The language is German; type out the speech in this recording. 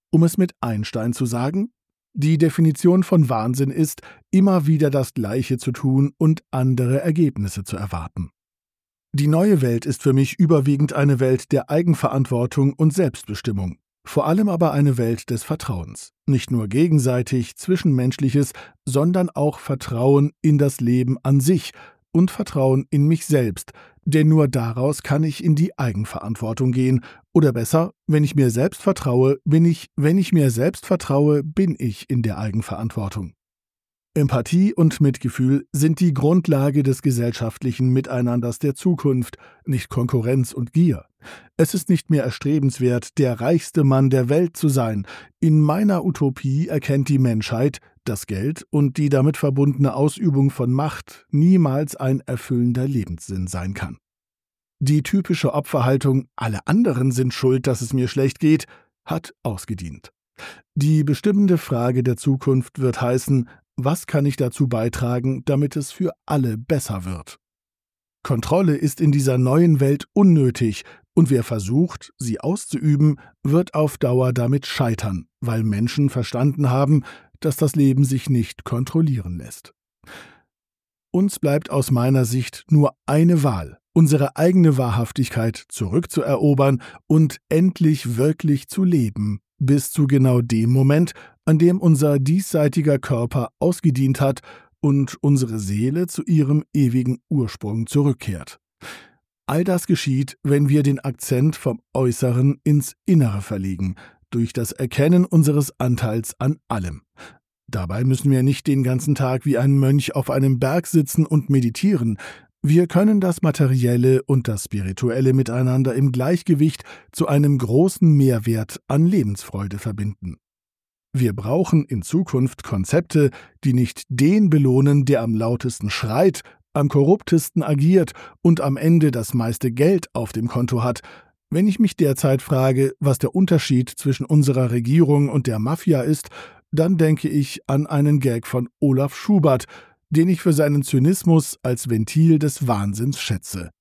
Um es mit Einstein zu sagen: Die Definition von Wahnsinn ist, immer wieder das Gleiche zu tun und andere Ergebnisse zu erwarten. Die neue Welt ist für mich überwiegend eine Welt der Eigenverantwortung und Selbstbestimmung, vor allem aber eine Welt des Vertrauens. Nicht nur gegenseitig Zwischenmenschliches, sondern auch Vertrauen in das Leben an sich und Vertrauen in mich selbst, denn nur daraus kann ich in die Eigenverantwortung gehen. Oder besser, wenn ich mir selbst vertraue, bin ich in der Eigenverantwortung. Empathie und Mitgefühl sind die Grundlage des gesellschaftlichen Miteinanders der Zukunft, nicht Konkurrenz und Gier. Es ist nicht mehr erstrebenswert, der reichste Mann der Welt zu sein. In meiner Utopie erkennt die Menschheit, dass Geld und die damit verbundene Ausübung von Macht niemals ein erfüllender Lebenssinn sein kann. Die typische Opferhaltung „alle anderen sind schuld, dass es mir schlecht geht" hat ausgedient. Die bestimmende Frage der Zukunft wird heißen: Was kann ich dazu beitragen, damit es für alle besser wird? Kontrolle ist in dieser neuen Welt unnötig, und wer versucht, sie auszuüben, wird auf Dauer damit scheitern, weil Menschen verstanden haben, dass das Leben sich nicht kontrollieren lässt. Uns bleibt aus meiner Sicht nur eine Wahl: unsere eigene Wahrhaftigkeit zurückzuerobern und endlich wirklich zu leben, bis zu genau dem Moment, an dem unser diesseitiger Körper ausgedient hat und unsere Seele zu ihrem ewigen Ursprung zurückkehrt. All das geschieht, wenn wir den Akzent vom Äußeren ins Innere verlegen, durch das Erkennen unseres Anteils an allem. Dabei müssen wir nicht den ganzen Tag wie ein Mönch auf einem Berg sitzen und meditieren. Wir können das materielle und das spirituelle miteinander im Gleichgewicht zu einem großen Mehrwert an Lebensfreude verbinden. Wir brauchen in Zukunft Konzepte, die nicht den belohnen, der am lautesten schreit, am korruptesten agiert und am Ende das meiste Geld auf dem Konto hat. Wenn ich mich derzeit frage, was der Unterschied zwischen unserer Regierung und der Mafia ist, dann denke ich an einen Gag von Olaf Schubert, den ich für seinen Zynismus als Ventil des Wahnsinns schätze.